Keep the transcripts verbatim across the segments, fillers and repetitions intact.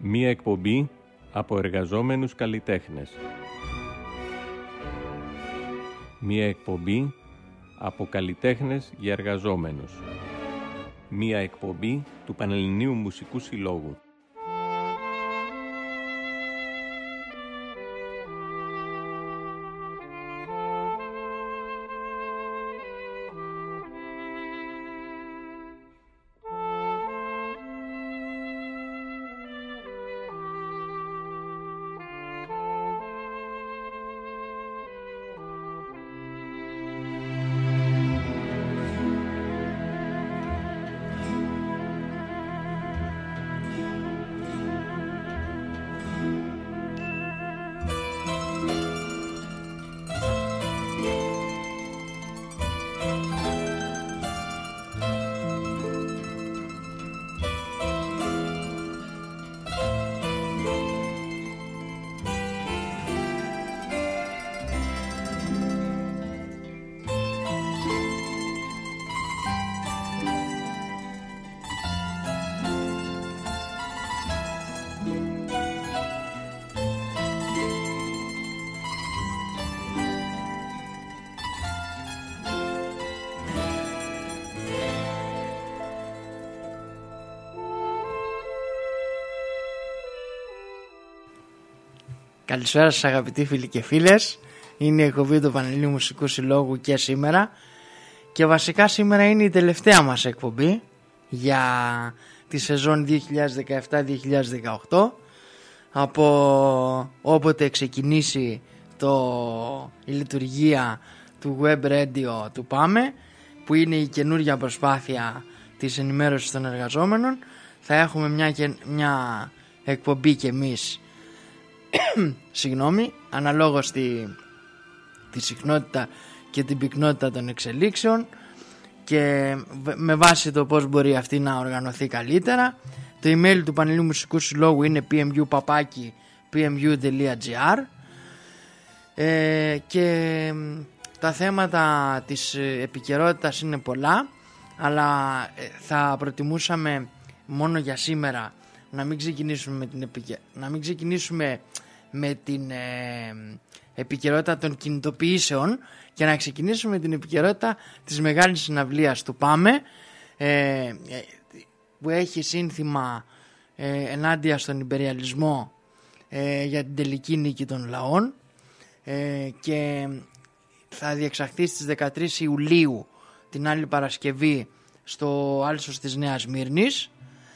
Μία εκπομπή από εργαζόμενους καλλιτέχνες. Μία εκπομπή από καλλιτέχνες για εργαζόμενους. Μία εκπομπή του Πανελληνίου Μουσικού Συλλόγου. Καλησπέρα σας αγαπητοί φίλοι και φίλες. Είναι η εκπομπή του Πανελληνίου Μουσικού Συλλόγου και σήμερα. Και βασικά σήμερα είναι η τελευταία μας εκπομπή για τη σεζόν δύο χιλιάδες δεκαεπτά δύο χιλιάδες δεκαοκτώ. Από όποτε ξεκινήσει το, η λειτουργία του web radio του ΠΑΜΕ, που είναι η καινούργια προσπάθεια της ενημέρωσης των εργαζόμενων, θα έχουμε μια, μια εκπομπή και εμείς συγγνώμη, αναλόγως τη, τη συχνότητα και την πυκνότητα των εξελίξεων και με βάση το πώς μπορεί αυτή να οργανωθεί καλύτερα. Το email του Πανελληνίου Μουσικού Συλλόγου είναι πι εμ γιου παπάκι πι εμ γιου τελεία τζι άρ ε, και τα θέματα της επικαιρότητας είναι πολλά, αλλά θα προτιμούσαμε μόνο για σήμερα να μην ξεκινήσουμε με την, επικαι... να μην ξεκινήσουμε με την ε, επικαιρότητα των κινητοποιήσεων και να ξεκινήσουμε με την επικαιρότητα της μεγάλης συναυλίας του ΠΑΜΕ, ε, που έχει σύνθημα ε, ενάντια στον υπεριαλισμό ε, για την τελική νίκη των λαών, ε, και θα διεξαχθεί στις δεκατρείς Ιουλίου, την άλλη Παρασκευή, στο Άλσος της Νέας Μύρνης.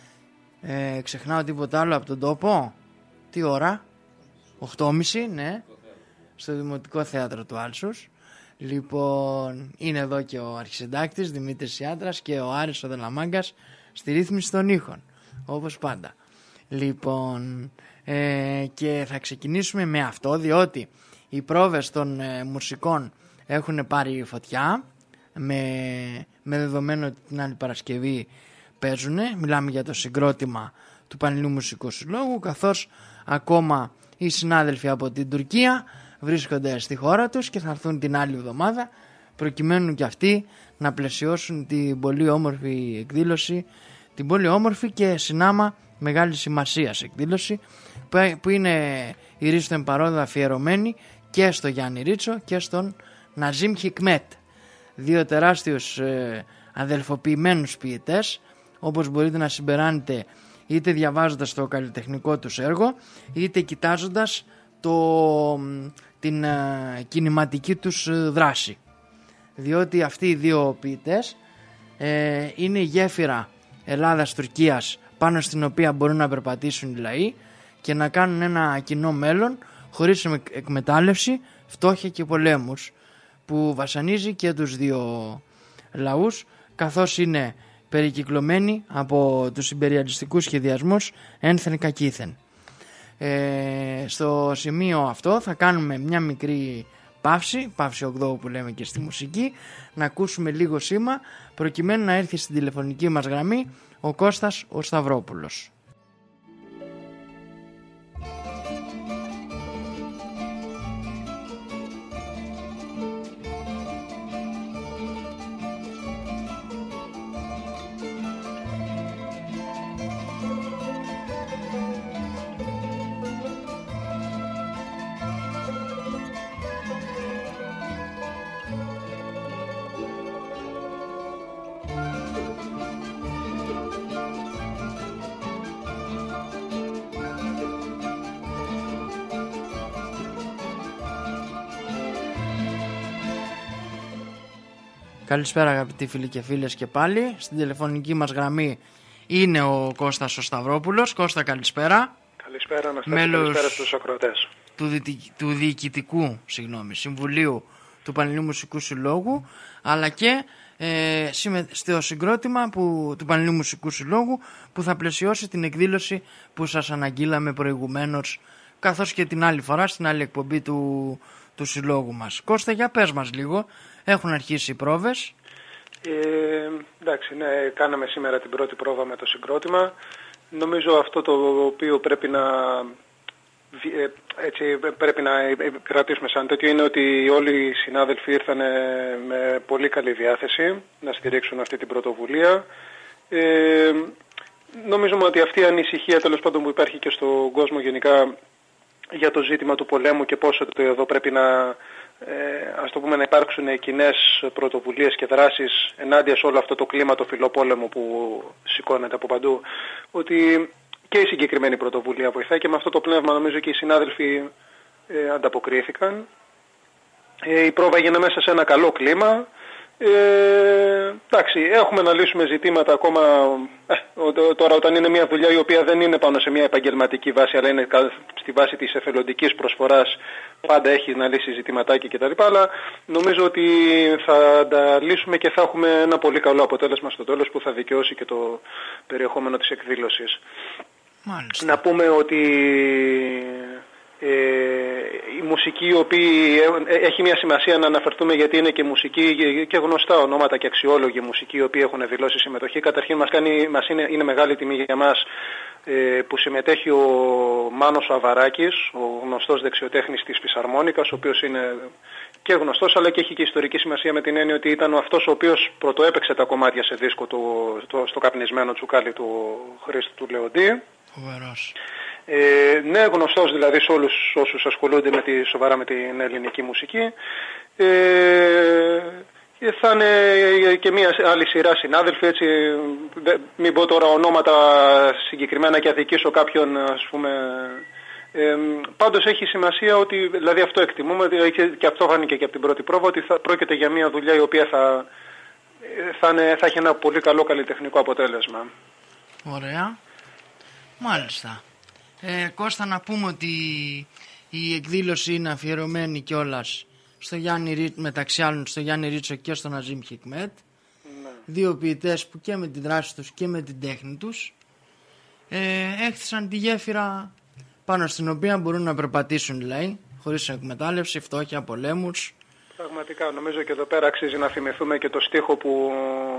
Ε, ξεχνάω τίποτα άλλο από τον τόπο? Τι ώρα? οκτώ και μισή, ναι, στο Δημοτικό Θέατρο του Άλσους. Λοιπόν, είναι εδώ και ο αρχισυντάκτης Δημήτρης Ιάτρας και ο Άρης ο Δελαμάγκας στη ρύθμιση των ήχων, όπως πάντα. Λοιπόν, ε, και θα ξεκινήσουμε με αυτό, διότι οι πρόβες των ε, μουσικών έχουν πάρει φωτιά, με, με δεδομένο ότι την άλλη Παρασκευή παίζουνε. Μιλάμε για το συγκρότημα του Πανελληνίου Μουσικού Συλλόγου, καθώς ακόμα οι συνάδελφοι από την Τουρκία βρίσκονται στη χώρα τους και θα έρθουν την άλλη εβδομάδα, προκειμένου και αυτοί να πλαισιώσουν την πολύ όμορφη εκδήλωση, την πολύ όμορφη και συνάμα μεγάλη σημασίας εκδήλωση, που είναι η Ρίστο Παρόδα αφιερωμένη και στο Γιάννη Ρίτσο και στον Ναζίμ Χικμέτ, δύο τεράστιους ε, αδελφοποιημένους ποιητές, όπως μπορείτε να συμπεράνετε είτε διαβάζοντας το καλλιτεχνικό τους έργο, είτε κοιτάζοντας το, την uh, κινηματική τους δράση. Διότι αυτοί οι δύο ποιητές ε, είναι η γέφυρα Ελλάδας-Τουρκίας, πάνω στην οποία μπορούν να περπατήσουν οι λαοί και να κάνουν ένα κοινό μέλλον χωρίς εκμετάλλευση, φτώχεια και πολέμους, που βασανίζει και τους δύο λαούς, καθώς είναι περικυκλωμένοι από τους υπεριαλιστικούς σχεδιασμούς ένθεν κακήθεν. Ε, στο σημείο αυτό θα κάνουμε μια μικρή παύση, παύση ογδόου που λέμε και στη μουσική, να ακούσουμε λίγο σήμα, προκειμένου να έρθει στην τηλεφωνική μας γραμμή ο Κώστας ο Σταυρόπουλος. Καλησπέρα αγαπητοί φίλοι και φίλες και πάλι. Στην τηλεφωνική μας γραμμή είναι ο Κώστας ο Σταυρόπουλος. Κώστα, καλησπέρα. Καλησπέρα, Αναστάση. Καλησπέρα στους ακροατές. Του, δι... του Διοικητικού συγγνώμη, Συμβουλίου του Πανελληνίου Μουσικού Συλλόγου, αλλά και ε, στο συγκρότημα που, του Πανελληνίου Μουσικού Συλλόγου, που θα πλαισιώσει την εκδήλωση που σας αναγγείλαμε προηγουμένως, καθώς και την άλλη φορά στην άλλη εκπομπή του, του συλλόγου μας. Κώστα, για πες μας λίγο, έχουν αρχίσει οι πρόβες? Ε, εντάξει, ναι, κάναμε σήμερα την πρώτη πρόβα με το συγκρότημα. Νομίζω αυτό το οποίο πρέπει να, έτσι, πρέπει να κρατήσουμε σαν τέτοιο είναι ότι όλοι οι συνάδελφοι ήρθαν με πολύ καλή διάθεση να στηρίξουν αυτή την πρωτοβουλία. Ε, νομίζουμε ότι αυτή η ανησυχία τέλος πάντων που υπάρχει και στον κόσμο γενικά για το ζήτημα του πολέμου και πόσο το εδώ πρέπει να, ε, ας το πούμε, να υπάρξουν κοινές πρωτοβουλίες και δράσεις ενάντια σε όλο αυτό το κλίμα το φιλοπόλεμο που σηκώνεται από παντού, ότι και η συγκεκριμένη πρωτοβουλία βοηθάει και με αυτό το πνεύμα νομίζω και οι συνάδελφοι ε, ανταποκρίθηκαν. Ε, η πρόβα έγινε μέσα σε ένα καλό κλίμα. Ε, εντάξει, έχουμε να λύσουμε ζητήματα ακόμα. Ε, τώρα, όταν είναι μια δουλειά η οποία δεν είναι πάνω σε μια επαγγελματική βάση, αλλά είναι στη βάση της εθελοντικής προσφοράς, πάντα έχει να λύσει ζητηματάκι κτλ. Αλλά νομίζω ότι θα τα λύσουμε και θα έχουμε ένα πολύ καλό αποτέλεσμα στο τέλος που θα δικαιώσει και το περιεχόμενο της εκδήλωσης. Μάλιστα. Να πούμε ότι Ε, η μουσική η οποία έχει μια σημασία να αναφερθούμε γιατί είναι και μουσική και γνωστά ονόματα και αξιόλογοι μουσικοί οι οποίοι έχουν δηλώσει συμμετοχή. Καταρχήν μας, κάνει, μας είναι, είναι μεγάλη τιμή για μας ε, που συμμετέχει ο Μάνος ο Αβαράκης, ο γνωστός δεξιοτέχνης της φυσαρμόνικας, ο οποίος είναι και γνωστός αλλά και έχει και ιστορική σημασία με την έννοια ότι ήταν αυτός ο οποίος πρωτοέπαιξε τα κομμάτια σε δίσκο του, το, στο καπνισμένο τσουκάλι του Χρήστου του Λεοντή. Φοβερός. Ε, ναι, γνωστός δηλαδή σε όλους όσους ασχολούνται με τη, σοβαρά με την ελληνική μουσική. Ε, θα είναι και μια άλλη σειρά συνάδελφοι, έτσι, μην πω τώρα ονόματα συγκεκριμένα και αδικήσω κάποιον, ας πούμε. Ε, πάντως έχει σημασία ότι, δηλαδή αυτό εκτιμούμε και αυτό φάνηκε και από την πρώτη πρόβα, ότι θα πρόκειται για μια δουλειά η οποία θα, θα, είναι, θα έχει ένα πολύ καλό καλλιτεχνικό αποτέλεσμα. Ωραία. Μάλιστα. Ε, Κώστα, να πούμε ότι η εκδήλωση είναι αφιερωμένη κιόλας στο Γιάννη, μεταξύ άλλων στο Γιάννη Ρίτσο και στον Αζίμ Χικμέτ, ναι. Δύο ποιητές που και με τη δράση τους και με την τέχνη τους ε, έχτισαν τη γέφυρα πάνω στην οποία μπορούν να περπατήσουν, λέει, χωρίς εκμετάλλευση, φτώχεια, πολέμους. Πραγματικά νομίζω και εδώ πέρα αξίζει να θυμηθούμε και το στίχο που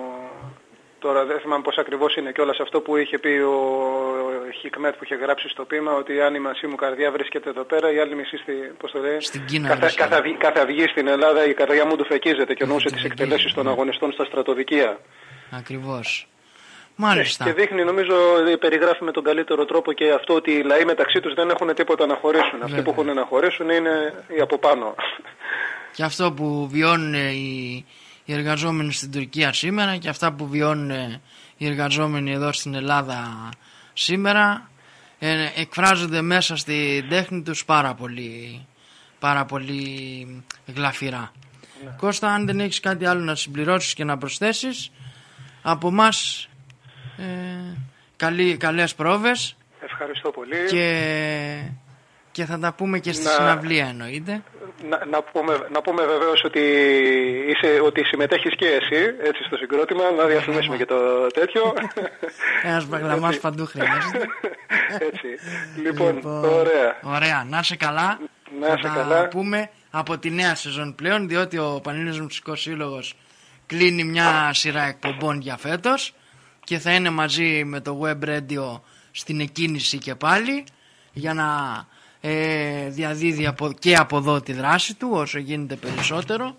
τώρα δεν θυμάμαι πώς ακριβώς είναι κιόλας αυτό που είχε πει ο Χικμέτ που είχε γράψει στο ποίημα, ότι αν η μασή μου καρδιά βρίσκεται εδώ πέρα, η άλλη μισή στη, πώς το λέει, στην Κίνα. Καθα, καθα, κάθε αυγή στην Ελλάδα η καρδιά μου του φεκίζεται και εννοούσε τις εκτελέσεις των αγωνιστών στα στρατοδικεία. Ακριβώς. Μάλιστα. Και δείχνει, νομίζω, περιγράφει με τον καλύτερο τρόπο και αυτό ότι οι λαοί μεταξύ τους δεν έχουν τίποτα να χωρίσουν. Βέβαια. Αυτοί που έχουν να χωρίσουν είναι οι από πάνω. Και αυτό που βιώνουν οι, οι εργαζόμενοι στην Τουρκία σήμερα και αυτά που βιώνουν οι εργαζόμενοι εδώ στην Ελλάδα σήμερα ε, εκφράζονται μέσα στην τέχνη τους πάρα πολύ, πάρα πολύ γλαφυρά. Ναι. Κώστα, αν δεν έχεις κάτι άλλο να συμπληρώσεις και να προσθέσεις, από μας ε, καλή, καλές πρόβες. Ευχαριστώ πολύ. Και, και θα τα πούμε και στη να, συναυλία, εννοείται. Να, να, πούμε, να πούμε βεβαίως ότι, είσαι, ότι συμμετέχεις και εσύ έτσι, στο συγκρότημα, να διαφημίσουμε και το τέτοιο. Ένας μπαγλαμάς παντού χρειάζεται. Έτσι. Λοιπόν, λοιπόν, ωραία. Ωραία, να είσαι καλά. Να θα είσαι τα καλά. πούμε από τη νέα σεζόν πλέον, διότι ο Πανελλήνιος Μουσικός Σύλλογος κλείνει μια σειρά εκπομπών για φέτος και θα είναι μαζί με το Web Radio στην εκκίνηση και πάλι για να ε, διαδίδει από, και από εδώ τη δράση του όσο γίνεται περισσότερο.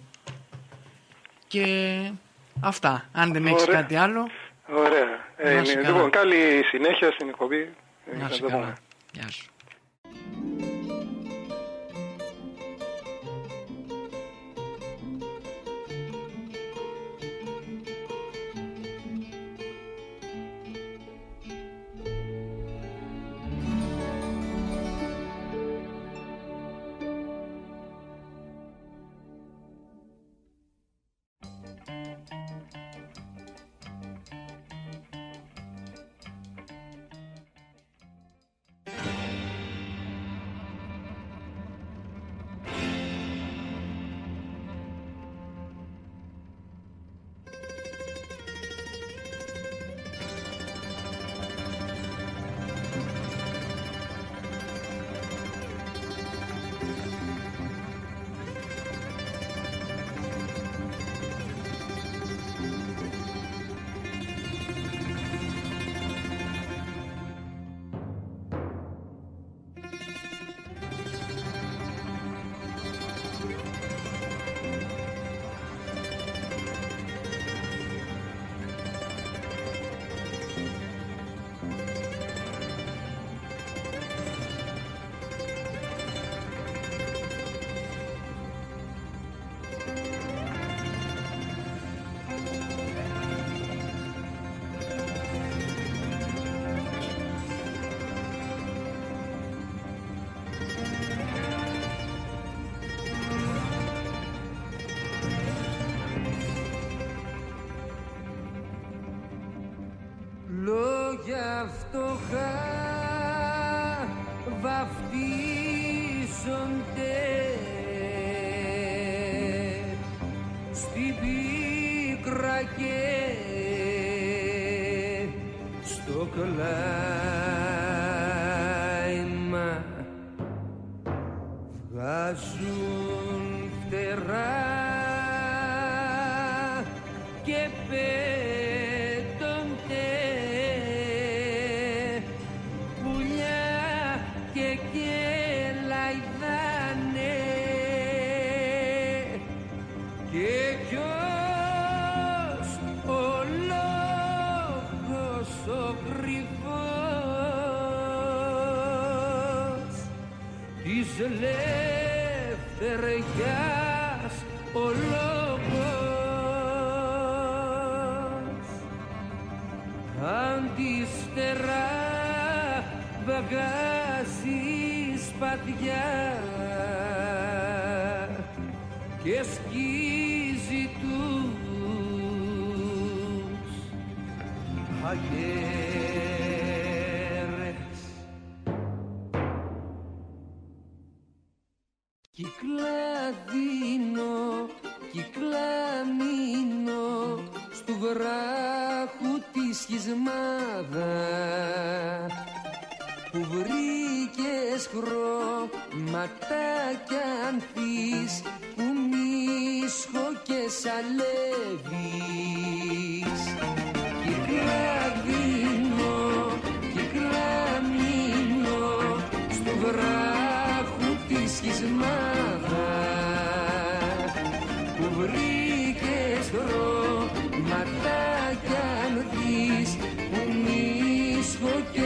Και αυτά, αν δεν έχεις κάτι άλλο. Ωραία. Ε, λοιπόν, καλή συνέχεια στην εκπομπή. Να είσαι καλά. Γεια σου. λόγια φτωχά βαφτίζονται στην πίκρα και στο κλάιμα βγάζουν φτερά και πέτονται πουλιά και κελαϊδάνε και ποιος ο λόγος ο κρυφός της ελευθεριάς ο λόγος αντιστερά βαγάζει σπαθιά και σκίζει τους αγέρες. Κυκλαδίνω, κυκλαμίνω στου βράχου τη σχισμάδα που βρήκες χρωματάκια ανθείς που μίσχο και σαλεύεις. Κυκλαδίνω, κυκλαμίνω στου βράχου τη σχισμάδα που βρήκες χρωματάκια ανθείς που μίσχο και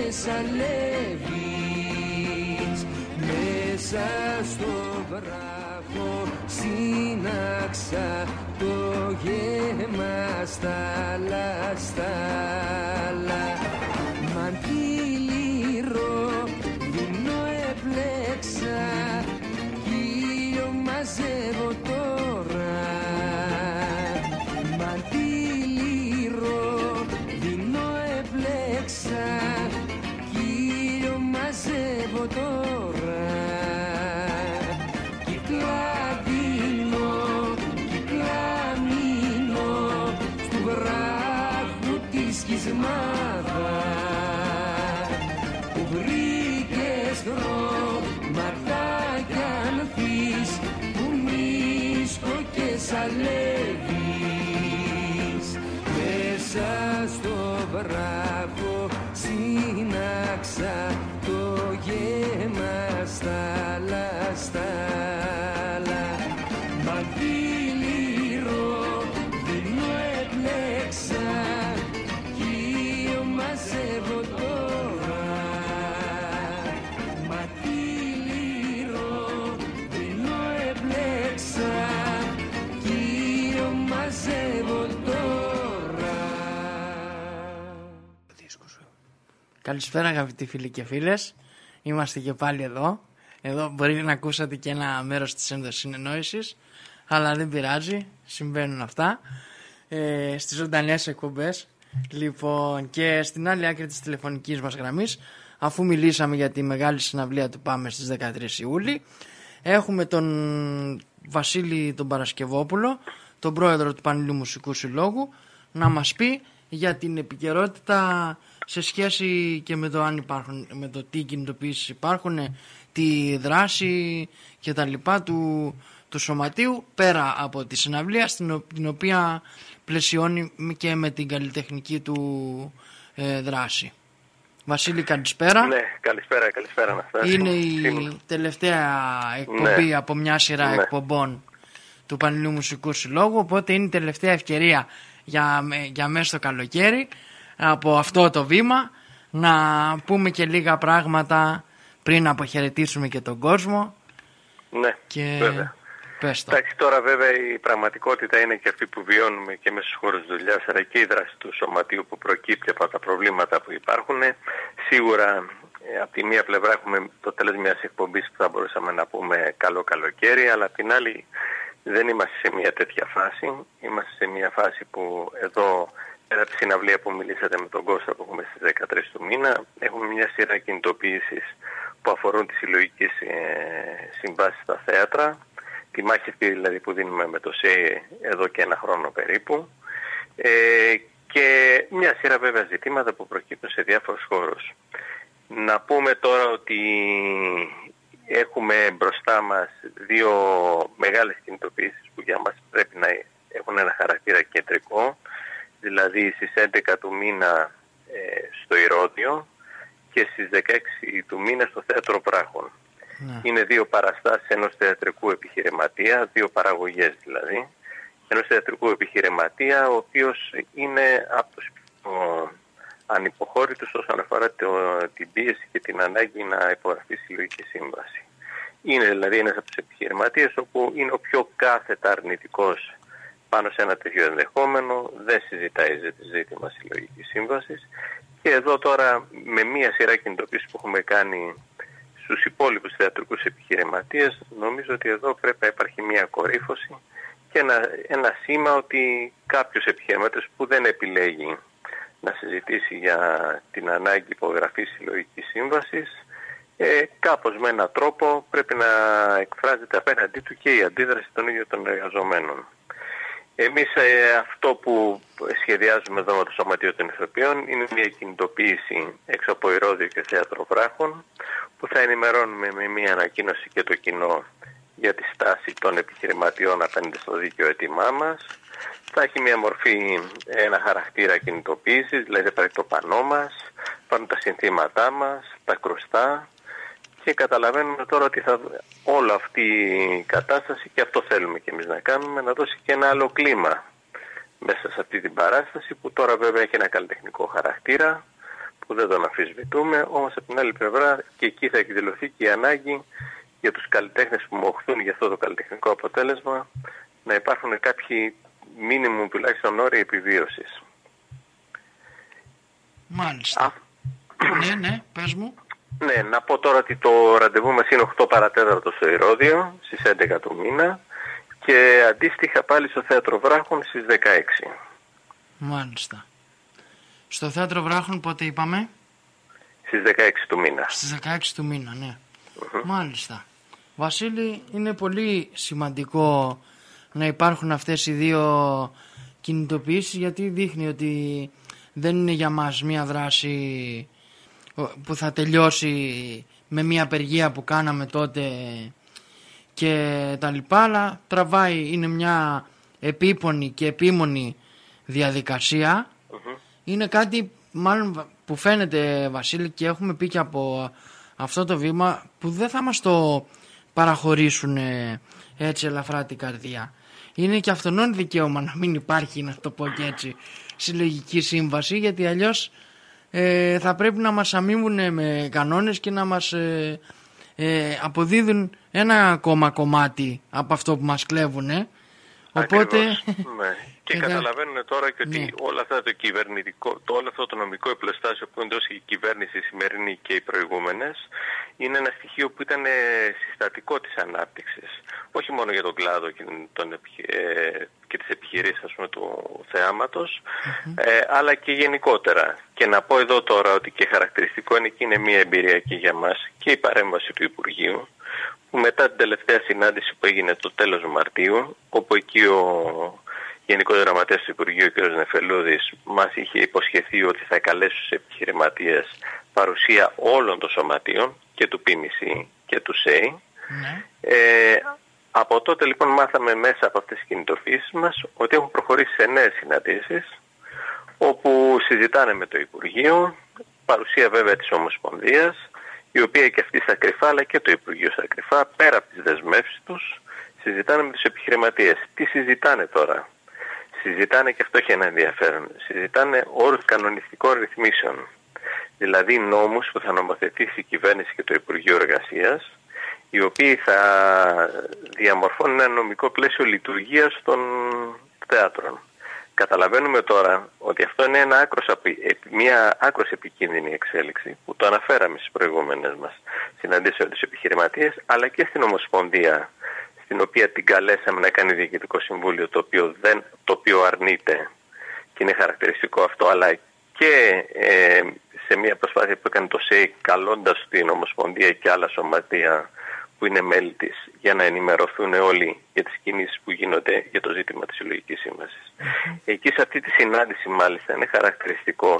σαλεύεις. Μέσα στο βράχο σύναξα το γέμα στάλα στάλα μαντήλι ροδινό έπλεξα κύλιο μαζεύω τώρα μαντήλι ροδινό έπλεξα κύλιο μαζεύω τώρα. Κυκλαδίνω, κυκλαμίνω στου βράχου τη σχισμάδα που βρήκες χρωματάκια ανθείς που μίσκω και σαλεύεις. Μέσα στο βράχο σύναξα το γέμα στάλα στάλα μαντήλι ροδινό έπλεξα κύλιο μαζεύω τώρα μαντήλι ροδινό έπλεξα κύλιο μαζεύω τώρα. Καλησπέρα αγαπητοί φίλοι και φίλες. Είμαστε και πάλι εδώ. Εδώ μπορεί να ακούσατε και ένα μέρος της ενδοσυνεννόησης, αλλά δεν πειράζει, συμβαίνουν αυτά ε, στις ζωντανές εκπομπές. Λοιπόν, και στην άλλη άκρη της τηλεφωνικής μας γραμμής, αφού μιλήσαμε για τη μεγάλη συναυλία του Πάμε στις δεκατρείς Ιούλη, έχουμε τον Βασίλη τον Παρασκευόπουλο, τον πρόεδρο του Πανελληνίου Μουσικού Συλλόγου, να μας πει για την επικαιρότητα σε σχέση και με το αν υπάρχουν, με το τι κινητοποιήσεις υπάρχουν, τη δράση και τα λοιπά του, του σωματείου, πέρα από τη συναυλία στην την οποία πλαισιώνει και με την καλλιτεχνική του ε, δράση. Βασίλη, καλησπέρα. Ναι, καλησπέρα, καλησπέρα Αναστάση. Είναι η Σήμερα. τελευταία εκπομπή ναι. από μια σειρά ναι. εκπομπών του Πανελληνίου Μουσικού Συλλόγου, οπότε είναι η τελευταία ευκαιρία για, για μέσα στο καλοκαίρι από αυτό το βήμα να πούμε και λίγα πράγματα πριν αποχαιρετήσουμε και τον κόσμο. Ναι, και... βέβαια. Πες το. Εντάξει, τώρα βέβαια η πραγματικότητα είναι και αυτή που βιώνουμε και μέσα στους χώρους δουλειάς, αλλά και η δράση του σωματείου που προκύπτει από τα προβλήματα που υπάρχουν. Σίγουρα ε, από τη μία πλευρά έχουμε το τέλος μιας εκπομπής που θα μπορούσαμε να πούμε καλό καλοκαίρι, αλλά απ' την άλλη δεν είμαστε σε μια τέτοια φάση. Είμαστε σε μια φάση που εδώ, πέρα από τη συναυλία που μιλήσατε με τον Κώστα που έχουμε στις δεκατρείς μήνα έχουμε μια σειρά κινητοποίησης που αφορούν τις συλλογικές ε, συμβάσεις στα θέατρα, τη μάχη αυτή δηλαδή που δίνουμε με το ΣΕΙ εδώ και ένα χρόνο περίπου, ε, και μια σειρά βέβαια ζητήματα που προκύπτουν σε διάφορους χώρους. Να πούμε τώρα ότι έχουμε μπροστά μας δύο μεγάλες κινητοποιήσεις που για μας πρέπει να έχουν ένα χαρακτήρα κεντρικό, δηλαδή στις έντεκα του μήνα ε, στο Ηρώδειο και στις δεκαέξι του μήνα στο Θέατρο Βράχων. Ναι. Είναι δύο παραστάσεις ενός θεατρικού επιχειρηματία, δύο παραγωγές δηλαδή, ενός θεατρικού επιχειρηματία, ο οποίος είναι από τους πιο ανυποχώρητους όσον αφορά το, την πίεση και την ανάγκη να υπογραφεί συλλογική σύμβαση. Είναι δηλαδή ένας από τους επιχειρηματίες όπου είναι ο πιο κάθετα αρνητικός πάνω σε ένα τέτοιο ενδεχόμενο, δεν συζητάει ζήτημα συλλογικής σύμβασης, και εδώ τώρα με μία σειρά κινητοποίησης που έχουμε κάνει στους υπόλοιπους θεατρικούς επιχειρηματίες, νομίζω ότι εδώ πρέπει να υπάρχει μία κορύφωση και ένα, ένα σήμα ότι κάποιος επιχειρηματής που δεν επιλέγει να συζητήσει για την ανάγκη υπογραφής συλλογικής σύμβασης, ε, κάπως με έναν τρόπο πρέπει να εκφράζεται απέναντί του και η αντίδραση των ίδιων των εργαζομένων. Εμείς ε, αυτό που σχεδιάζουμε εδώ με το Σωματείο των Ηθοποιών είναι μια κινητοποίηση έξω από Ηρώδειο και Θέατρο Βράχων, που θα ενημερώνουμε με μια ανακοίνωση και το κοινό για τη στάση των επιχειρηματιών απέναντι στο δίκαιο αίτημά μας. Θα έχει μια μορφή, ένα χαρακτήρα κινητοποίησης, δηλαδή θα υπάρχει το πανό μας, υπάρχουν τα συνθήματά μας, τα κρουστά, και καταλαβαίνουμε τώρα ότι θα, όλη αυτή η κατάσταση, και αυτό θέλουμε και εμείς να κάνουμε, να δώσει και ένα άλλο κλίμα μέσα σε αυτή την παράσταση, που τώρα βέβαια έχει ένα καλλιτεχνικό χαρακτήρα που δεν τον αμφισβητούμε, όμως από την άλλη πλευρά και εκεί θα εκδηλωθεί και η ανάγκη για τους καλλιτέχνες που μοχθούν για αυτό το καλλιτεχνικό αποτέλεσμα να υπάρχουν κάποιοι μίνιμουμ τουλάχιστον όροι επιβίωσης. Μάλιστα. Α... ναι, ναι, πες μου. Ναι, να πω τώρα ότι το ραντεβού μας είναι οκτώ παρά τέταρτο στο Ηρώδειο στις έντεκα του μήνα και αντίστοιχα πάλι στο Θέατρο Βράχων στις δεκαέξι. Μάλιστα. Στο Θέατρο Βράχων πότε είπαμε? Στις δεκαέξι του μήνα. Στις δεκαέξι του μήνα, ναι. Mm-hmm. Μάλιστα. Βασίλη, είναι πολύ σημαντικό να υπάρχουν αυτές οι δύο κινητοποιήσεις, γιατί δείχνει ότι δεν είναι για μας μια δράση που θα τελειώσει με μια απεργία που κάναμε τότε και τα λοιπά, αλλά τραβάει, είναι μια επίπονη και επίμονη διαδικασία. Mm-hmm. Είναι κάτι μάλλον που φαίνεται, Βασίλη, και έχουμε πει και από αυτό το βήμα, που δεν θα μας το παραχωρήσουν έτσι ελαφρά την καρδιά. Είναι και αυτονόν δικαίωμα να μην υπάρχει, να το πω και έτσι, συλλογική σύμβαση, γιατί αλλιώς ε, θα πρέπει να μας αμείβουν με κανόνες και να μας ε, ε, αποδίδουν ένα ακόμα κομμάτι από αυτό που μας κλέβουν. Οπότε... ναι. Και καταλαβαίνουν τώρα και ότι ναι. όλα αυτά το κυβερνητικό, το, όλο αυτό το νομικό επλεστάσιο που έδωσε η κυβέρνηση σημερινή και οι προηγούμενες, είναι ένα στοιχείο που ήταν συστατικό της ανάπτυξης. Όχι μόνο για τον κλάδο και, τον, ε, και τις επιχειρήσεις, ας πούμε, του θεάματος, mm-hmm. ε, αλλά και γενικότερα. Και να πω εδώ τώρα ότι και χαρακτηριστικό είναι και είναι μια εμπειρία και για μας και η παρέμβαση του Υπουργείου, που μετά την τελευταία συνάντηση που έγινε το τέλος Μαρτίου, όπου εκεί ο Γενικός Γραμματέας του Υπουργείου, ο κ. Νεφελούδης, μας είχε υποσχεθεί ότι θα καλέσει στους επιχειρηματίες παρουσία όλων των σωματείων, και του ΠΜΣ και του ΣΕΙ. Mm. Ε, από τότε λοιπόν μάθαμε μέσα από αυτές τις κινητοποιήσεις μας ότι έχουν προχωρήσει σε νέες συναντήσεις, όπου συζητάνε με το Υπουργείο, παρουσία βέβαια της Ομοσπονδίας, η οποία και αυτή στα κρυφά, αλλά και το Υπουργείο στα κρυφά, πέρα από τις δεσμεύσεις τους, συζητάνε με τους επιχειρηματίες. Τι συζητάνε τώρα? Συζητάνε, και αυτό έχει ένα ενδιαφέρον, συζητάνε όρους κανονιστικών ρυθμίσεων. Δηλαδή νόμους που θα νομοθετήσει η κυβέρνηση και το Υπουργείο Εργασίας, οι οποίοι θα διαμορφώνουν ένα νομικό πλαίσιο λειτουργίας των θέατρων. Καταλαβαίνουμε τώρα ότι αυτό είναι ένα άκρος, μια άκρος επικίνδυνη εξέλιξη, που το αναφέραμε στις προηγούμενες μας συναντήσεις με τους επιχειρηματίες, αλλά και στην Ομοσπονδία, στην οποία την καλέσαμε να κάνει διοικητικό συμβούλιο, το οποίο, δεν, το οποίο αρνείται, και είναι χαρακτηριστικό αυτό, αλλά και ε, σε μια προσπάθεια που έκανε το ΣΕΙ καλώντας την Ομοσπονδία και άλλα σωματεία που είναι μέλη της για να ενημερωθούν όλοι για τις κινήσεις που γίνονται για το ζήτημα της συλλογικής σύμβασης. Mm-hmm. Εκεί σε αυτή τη συνάντηση μάλιστα είναι χαρακτηριστικό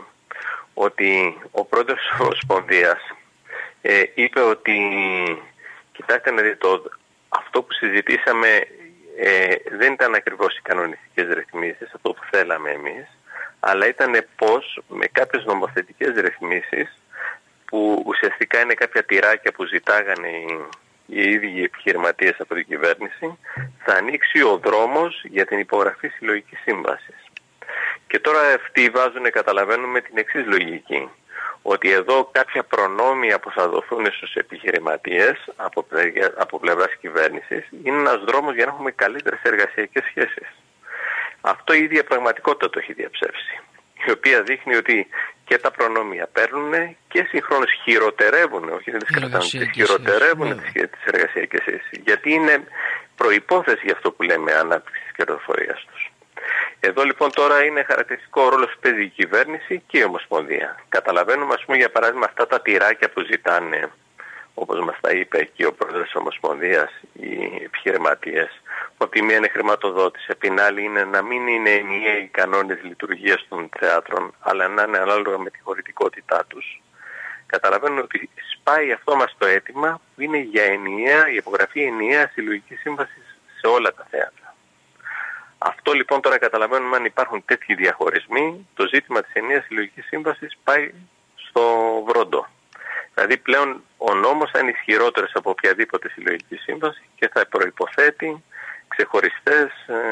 ότι ο πρόεδρος της Ομοσπονδίας ε, είπε ότι κοιτάξτε να δείτε, το, αυτό που συζητήσαμε ε, δεν ήταν ακριβώς οι κανονιστικές ρυθμίσεις, αυτό που θέλαμε εμείς, αλλά ήταν πώς με κάποιες νομοθετικές ρυθμίσεις που ουσιαστικά είναι κάποια τυράκια που ζητάγανε οι, οι ίδιοι οι επιχειρηματίες από την κυβέρνηση, θα ανοίξει ο δρόμος για την υπογραφή συλλογικής σύμβασης. Και τώρα αυτοί βάζουν, καταλαβαίνουμε την εξής λογική, ότι εδώ κάποια προνόμια που θα δοθούν στους επιχειρηματίες από, από πλευράς κυβέρνησης είναι ένας δρόμος για να έχουμε καλύτερες εργασιακές σχέσεις. Αυτό η ίδια πραγματικότητα το έχει διαψεύσει, η οποία δείχνει ότι και τα προνόμια παίρνουν και συγχρόνως χειροτερεύουν, όχι δεν τις κρατάνε, τις χειροτερεύουν τις, τις εργασιακές σχέσεις, γιατί είναι προϋπόθεση για αυτό που λέμε ανάπτυξη της κερδοφορίας τους. Εδώ λοιπόν τώρα είναι χαρακτηριστικό ο ρόλος που παίζει η κυβέρνηση και η Ομοσπονδία. Καταλαβαίνουμε, ας πούμε, για παράδειγμα αυτά τα τυράκια που ζητάνε, όπως μας τα είπε και ο πρόεδρος της Ομοσπονδίας, οι επιχειρηματίες, που από τη μία είναι χρηματοδότηση, από την άλλη είναι να μην είναι ενιαίοι οι κανόνες λειτουργίας των θεάτρων, αλλά να είναι ανάλογα με τη χωρητικότητά τους. Καταλαβαίνουμε ότι σπάει αυτό μας το αίτημα που είναι για ενιαία, η υπογραφή ενιαία συλλογική σύμβαση σε όλα τα θέατρα. Αυτό λοιπόν τώρα καταλαβαίνουμε, αν υπάρχουν τέτοιοι διαχωρισμοί, το ζήτημα της ενιαίας συλλογικής σύμβασης πάει στο βρόντο. Δηλαδή πλέον ο νόμος θα είναι ισχυρότερος από οποιαδήποτε συλλογική σύμβαση και θα προϋποθέτει ξεχωριστές,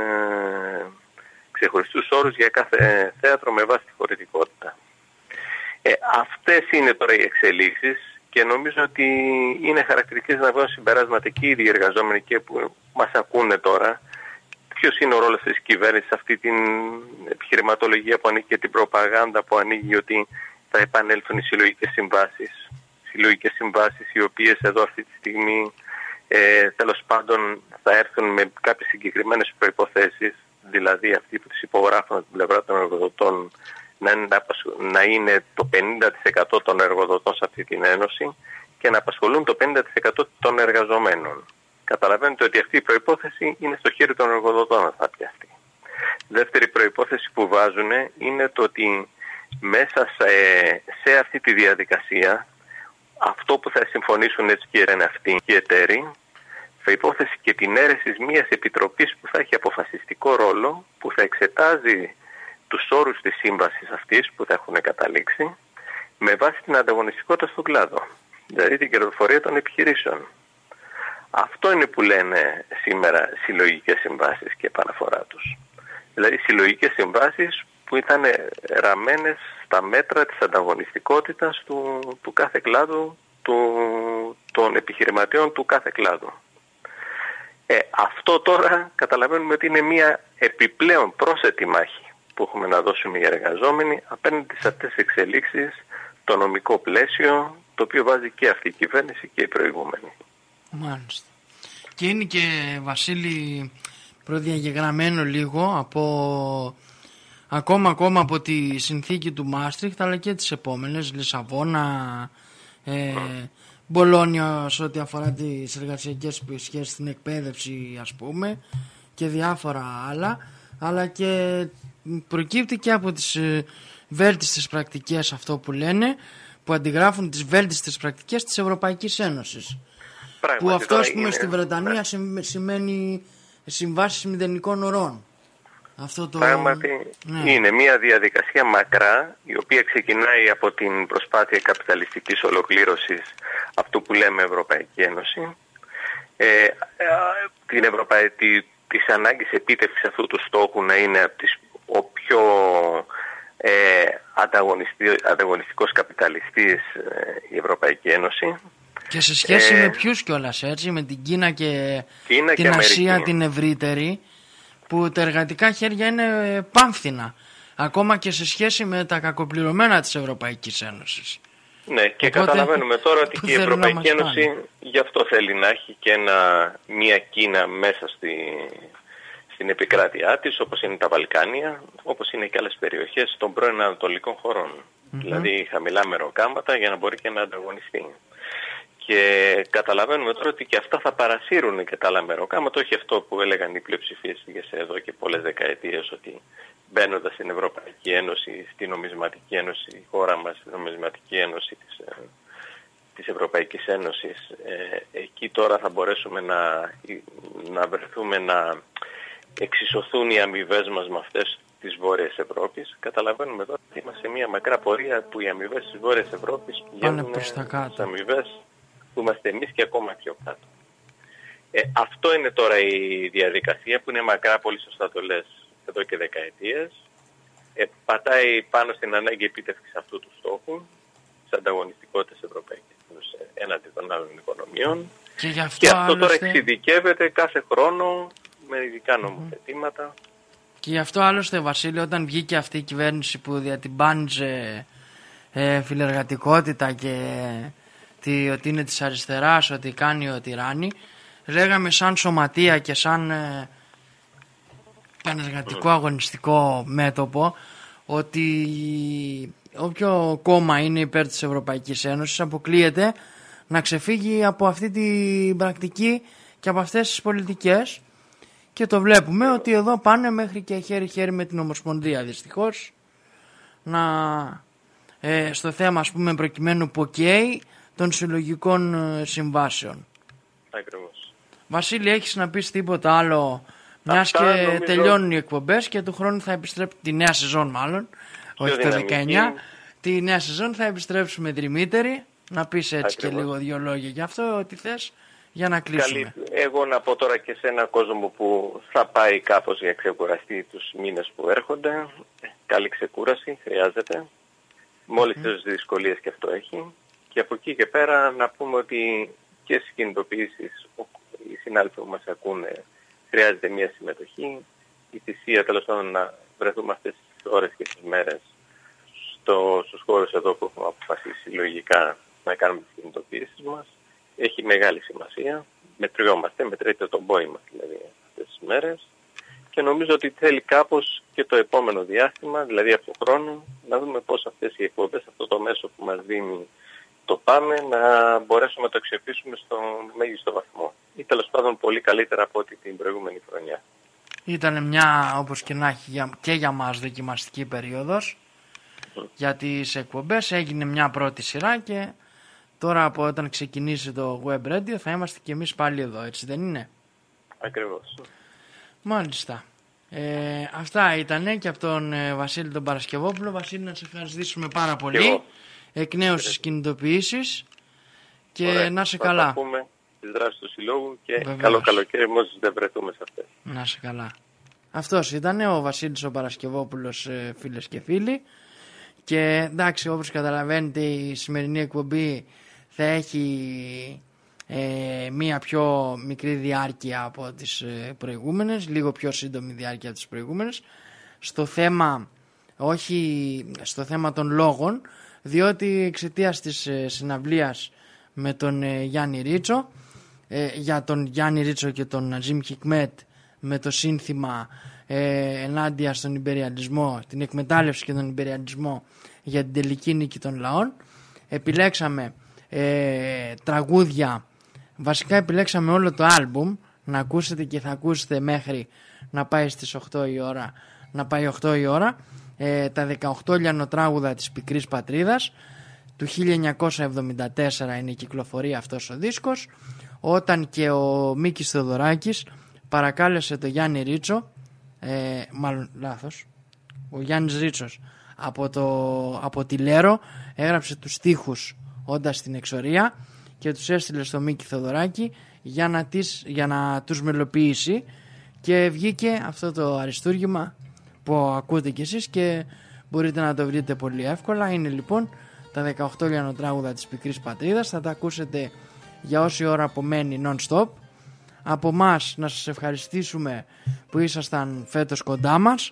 ε, ξεχωριστούς όρους για κάθε θέατρο με βάση τη χωρητικότητα. Ε, αυτές είναι τώρα οι εξελίξεις και νομίζω ότι είναι χαρακτηριστικές να βγουν συμπεράσματα και οι διεργαζόμενοι και που μας ακούνε τώρα. Ποιος είναι ο ρόλος της κυβέρνησης σε αυτή την επιχειρηματολογία που ανοίγει και την προπαγάνδα που ανοίγει ότι θα επανέλθουν οι συλλογικές συμβάσεις. Συλλογικές συμβάσεις οι οποίες εδώ αυτή τη στιγμή ε, τέλος πάντων θα έρθουν με κάποιες συγκεκριμένες προϋποθέσεις, δηλαδή αυτοί που τις υπογράφουν από την πλευρά των εργοδοτών να είναι, να είναι το πενήντα τοις εκατό των εργοδοτών σε αυτή την ένωση και να απασχολούν το πενήντα τοις εκατό των εργαζομένων. Καταλαβαίνετε ότι αυτή η προϋπόθεση είναι στο χέρι των εργοδοτών να θα πιαστεί. Δεύτερη προϋπόθεση που βάζουν είναι το ότι μέσα σε, σε αυτή τη διαδικασία αυτό που θα συμφωνήσουν έτσι και οι αυτοί οι εταίροι θα υπόθεση και την αίρεση μιας επιτροπής που θα έχει αποφασιστικό ρόλο, που θα εξετάζει τους όρους της σύμβασης αυτής που θα έχουν καταλήξει με βάση την ανταγωνιστικότητα στον κλάδο, δηλαδή την κερδοφορία των επιχειρήσεων. Αυτό είναι που λένε σήμερα συλλογικές συμβάσεις και επαναφορά τους. Δηλαδή συλλογικές συμβάσεις που ήταν ραμμένες στα μέτρα της ανταγωνιστικότητας του, του κάθε κλάδου, του, των επιχειρηματιών του κάθε κλάδου. Ε, αυτό τώρα καταλαβαίνουμε ότι είναι μια επιπλέον πρόσθετη μάχη που έχουμε να δώσουμε οι εργαζόμενοι απέναντι σε αυτές τις εξελίξεις, το νομικό πλαίσιο, το οποίο βάζει και αυτή η κυβέρνηση και η προηγούμενη. Μάλιστα. Και είναι και, Βασίλη, προδιαγεγραμμένο λίγο από ακόμα ακόμα από τη συνθήκη του Μάστριχτ, αλλά και τις επόμενες, Λισαβόνα, ε, Μπολόνια σε ό,τι αφορά τις εργασιακές σχέσεις στην εκπαίδευση, ας πούμε, και διάφορα άλλα, αλλά και προκύπτει και από τις ε, βέλτιστες πρακτικές, αυτό που λένε, που αντιγράφουν τις βέλτιστες πρακτικές της Ευρωπαϊκής Ένωσης. Πράγματι, που αυτό, ας πούμε, είναι, στη Βρετανία ναι. σημαίνει συμβάσεις μηδενικών ωρών. Αυτό το... Πράγματι ναι. είναι μια διαδικασία μακρά, η οποία ξεκινάει από την προσπάθεια καπιταλιστικής ολοκλήρωσης αυτού που λέμε Ευρωπαϊκή Ένωση, ε, ε, την Ευρωπαϊκή, της ανάγκης επίτευξης αυτού του στόχου να είναι από τις, ο πιο ε, ανταγωνιστικός καπιταλιστής ε, η Ευρωπαϊκή Ένωση. Και σε σχέση ε, με ποιους κιόλας, έτσι, με την Κίνα και Κίνα την και Ασία Αμερική. Την ευρύτερη, που τα εργατικά χέρια είναι πάμφθηνα, ακόμα και σε σχέση με τα κακοπληρωμένα της Ευρωπαϊκής Ένωσης. Ναι, και Οπότε, καταλαβαίνουμε τώρα ότι και η Ευρωπαϊκή Ένωση πάνε. γι' αυτό θέλει να έχει και ένα, μια Κίνα μέσα στη, στην επικράτειά της, όπως είναι τα Βαλκάνια, όπως είναι και άλλες περιοχές των πρώην ανατολικών χωρών. δηλαδή χαμηλά μεροκάματα, για να μπορεί και να ανταγωνιστεί. Και καταλαβαίνουμε τώρα ότι και αυτά θα παρασύρουν και τα άλλα μεροκάματα, όχι αυτό που έλεγαν οι πλειοψηφίες εδώ και πολλές δεκαετίες, ότι μπαίνοντας στην Ευρωπαϊκή Ένωση, στην Νομισματική Ένωση, η χώρα μας, στην Νομισματική Ένωση της, της Ευρωπαϊκής Ένωσης, ε, εκεί τώρα θα μπορέσουμε να, να βρεθούμε να εξισωθούν οι αμοιβές μας με αυτές της Βόρειας Ευρώπης. Καταλαβαίνουμε τώρα ότι είμαστε σε μια μακρά πορεία που οι αμοιβές της Βόρειας Ευρώπης πηγαίνουν στις αμοιβές που είμαστε εμείς και ακόμα πιο κάτω. Ε, αυτό είναι τώρα η διαδικασία που είναι μακρά, πολύ σωστά το λες, εδώ και δεκαετίες. Ε, πατάει πάνω στην ανάγκη επίτευξης αυτού του στόχου, της ανταγωνιστικότητας Ευρωπαϊκής Ένωσης έναντι των άλλων οικονομιών. Και, γι αυτό, και αυτό άλλωστε... τώρα εξειδικεύεται κάθε χρόνο με ειδικά νομοθετήματα. Και γι' αυτό άλλωστε, Βασίλη, όταν βγήκε αυτή η κυβέρνηση που διατυμπάνιζε ε, φιλεργατικότητα και τι, ότι είναι της αριστεράς, ότι κάνει ό,τι ράνει, λέγαμε σαν σωματεία και σαν ε, πανεργατικό αγωνιστικό μέτωπο ότι όποιο κόμμα είναι υπέρ της Ευρωπαϊκής Ένωσης αποκλείεται να ξεφύγει από αυτή την πρακτική και από αυτές τις πολιτικές, και το βλέπουμε ότι εδώ πάνε μέχρι και χέρι-χέρι με την Ομοσπονδία δυστυχώς να, ε, στο θέμα, ας πούμε, προκειμένου που okay, των συλλογικών ε, συμβάσεων. Ακριβώς. Βασίλη, έχεις να πεις τίποτα άλλο, μιας και νομίζω... τελειώνουν οι εκπομπές και του χρόνου θα επιστρέψει τη νέα σεζόν, μάλλον όχι το δεκαεννιά, τη νέα σεζόν θα επιστρέψουμε δρυμύτεροι, να πεις έτσι Ακριβώς. και λίγο δύο λόγια γι' αυτό, ό,τι θες, για να κλείσουμε. Καλή. Εγώ να πω τώρα και σε έναν κόσμο που θα πάει κάπως για ξεκουραστεί τους μήνες που έρχονται. Καλή ξεκούραση χρειάζεται, με όλες τις mm. δυσκολίες και αυτό έχει. Και από εκεί και πέρα να πούμε ότι και στις κινητοποιήσεις οι συνάδελφοι που μας ακούνε χρειάζεται μια συμμετοχή. Η θυσία, τέλος πάντων, να βρεθούμε αυτές τις ώρες και τις μέρες στο, στους χώρους εδώ που έχουμε αποφασίσει λογικά να κάνουμε τις κινητοποιήσεις μας. Έχει μεγάλη σημασία. Μετριόμαστε, μετρείται τον πόη μας δηλαδή αυτές τις μέρες. Και νομίζω ότι θέλει κάπως και το επόμενο διάστημα, δηλαδή από τον χρόνο, να δούμε πώς αυτές οι εκπομπές, αυτό το μέσο που μας δίνει το πάμε, να μπορέσουμε να το αξιοποιήσουμε στο μέγιστο βαθμό. Ή τέλος πάντων πολύ καλύτερα από ό,τι την προηγούμενη χρονιά. Ήταν μια, όπως και να έχει, και για μας δοκιμαστική περίοδος mm. για τις εκπομπές. Έγινε μια πρώτη σειρά και τώρα από όταν ξεκινήσει το Web Radio θα είμαστε και εμείς πάλι εδώ, έτσι δεν είναι? Ακριβώς. Μάλιστα. Ε, αυτά ήτανε και από τον ε, Βασίλη τον Παρασκευόπουλο. Βασίλη, να σε ευχαριστήσουμε πάρα πολύ εκ νέου στις κινητοποιήσεις και Ωραία. να σε καλά. Θα πούμε τις δράσεις του Συλλόγου και Βεβαίως. καλό καλοκαίρι μόλις δεν βρεθούμε σε αυτές. Να σε καλά. Αυτός ήταν ο Βασίλης ο Παρασκευόπουλος, ε, φίλες και φίλοι. Και εντάξει, όπως καταλαβαίνετε, η σημερινή εκπομπή θα έχει ε, μία πιο μικρή διάρκεια από τις ε, προηγούμενες, λίγο πιο σύντομη διάρκεια από τις προηγούμενες, στο θέμα, όχι στο θέμα των λόγων, διότι εξαιτίας της ε, συναυλίας με τον ε, Γιάννη Ρίτσο, ε, για τον Γιάννη Ρίτσο και τον Ναζίμ Χικμέτ, με το σύνθημα ε, ενάντια στον υπεριαλισμό, την εκμετάλλευση και τον υπεριαλισμό για την τελική νίκη των λαών, επιλέξαμε ε, τραγούδια, βασικά επιλέξαμε όλο το άλμπουμ να ακούσετε και θα ακούσετε μέχρι να πάει στις οκτώ η ώρα, να πάει οκτώ η ώρα, ε, τα δεκαοκτώ λιανοτράγουδα της Πικρής Πατρίδας. Του χίλια εννιακόσια εβδομήντα τέσσερα είναι η κυκλοφορία αυτός ο δίσκος, όταν και ο Μίκης Θεοδωράκης παρακάλεσε το Γιάννη Ρίτσο, ε, μάλλον λάθος, ο Γιάννης Ρίτσος από, το, από τη Λέρο έγραψε τους στίχους όντας στην εξορία και τους έστειλε στο Μίκη Θεοδωράκη για να, τις, για να τους μελοποιήσει, και βγήκε αυτό το αριστούργημα που ακούτε κι εσείς και μπορείτε να το βρείτε πολύ εύκολα. Είναι λοιπόν τα δεκαοκτώ λιανοτράγουδα της Πικρής Πατρίδας. Θα τα ακούσετε για όση ώρα απομένει non-stop. Από μας να σας ευχαριστήσουμε που ήσασταν φέτος κοντά μας,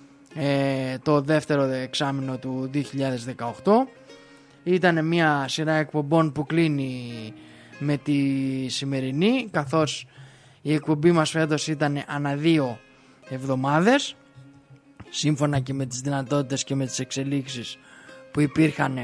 ε, το δεύτερο εξάμηνο του δύο χιλιάδες δεκαοκτώ. Ήταν μια σειρά εκπομπών που κλείνει με τη σημερινή, καθώς η εκπομπή μας φέτος ήταν ανά δύο εβδομάδες, σύμφωνα και με τις δυνατότητες και με τις εξελίξεις που υπήρχαν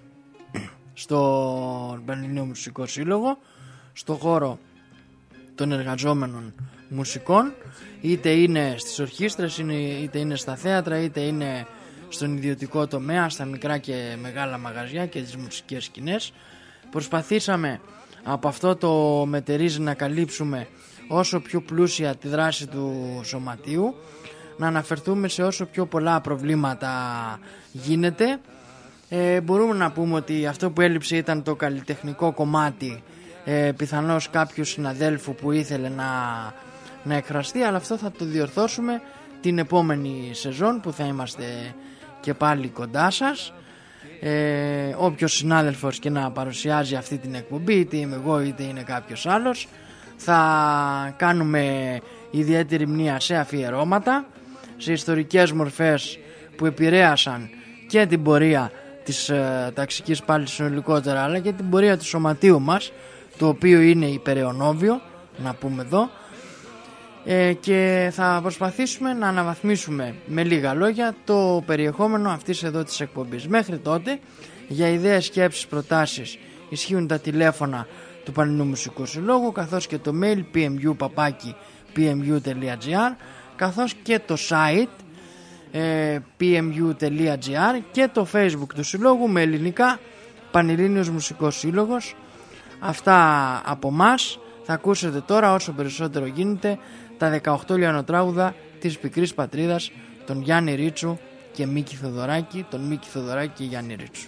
στο Πανελληνίο Μουσικό Σύλλογο, στο χώρο των εργαζόμενων μουσικών, είτε είναι στις ορχήστρες, είτε είναι στα θέατρα, είτε είναι στον ιδιωτικό τομέα, στα μικρά και μεγάλα μαγαζιά και τις μουσικές σκηνές. Προσπαθήσαμε από αυτό το μετερίζει να καλύψουμε όσο πιο πλούσια τη δράση του σωματείου, να αναφερθούμε σε όσο πιο πολλά προβλήματα γίνεται. Ε, μπορούμε να πούμε ότι αυτό που έλειψε ήταν το καλλιτεχνικό κομμάτι, ε, πιθανώς κάποιου συναδέλφου που ήθελε να, να εκφραστεί, αλλά αυτό θα το διορθώσουμε την επόμενη σεζόν που θα είμαστε και πάλι κοντά σας. Ε, όποιος συνάδελφος και να παρουσιάζει αυτή την εκπομπή, είτε είμαι εγώ είτε είναι κάποιος άλλος, θα κάνουμε ιδιαίτερη μνήα σε αφιερώματα, σε ιστορικές μορφές που επηρέασαν και την πορεία της ε, ταξικής πάλης συνολικότερα, αλλά και την πορεία του σωματείου μας, το οποίο είναι υπεραιωνόβιο, να πούμε εδώ, ε, και θα προσπαθήσουμε να αναβαθμίσουμε με λίγα λόγια το περιεχόμενο αυτής εδώ της εκπομπής. Μέχρι τότε, για ιδέες, σκέψεις, προτάσεις ισχύουν τα τηλέφωνα του Πανελληνίου Μουσικού Συλλόγου, καθώς και το mail πι εμ γιου παπάκι πι εμ γιου τελεία τζι άρ, καθώς και το site πι εμ γιου τελεία τζι άρ και το Facebook του Συλλόγου με ελληνικά Πανελλήνιος Μουσικός Σύλλογος. Αυτά από μας. Θα ακούσετε τώρα όσο περισσότερο γίνεται τα δεκαοκτώ λιανοτράγουδα της πικρής πατρίδας, τον Γιάννη Ρίτσου και Μίκη Θοδωράκη, τον Μίκη Θοδωράκη και Γιάννη Ρίτσου.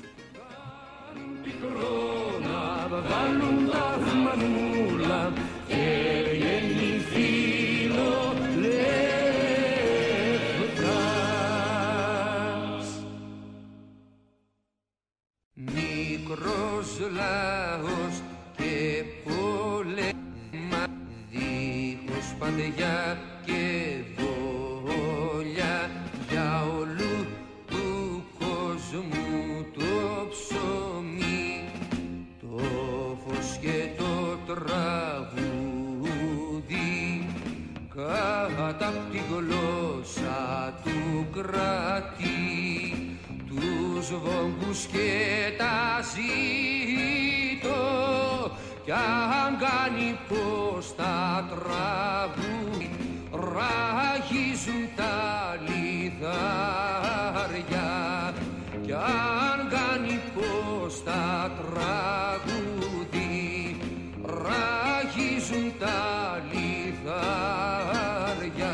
Μικρός λαός και πολέμα, δίχως παντεγιά και βόλια, για όλου του κόσμου το ψωμί, το φως και το τραγούδι, κατά απ' τη γλώσσα του κρατεί, τους βόγκους και τα ζήτω, κι αν κάνει πως τα τραγούδι ράγιζουν τα λιθάρια, κι αν κάνει πως τα τραγούδι ράγιζουν τα λιθάρια.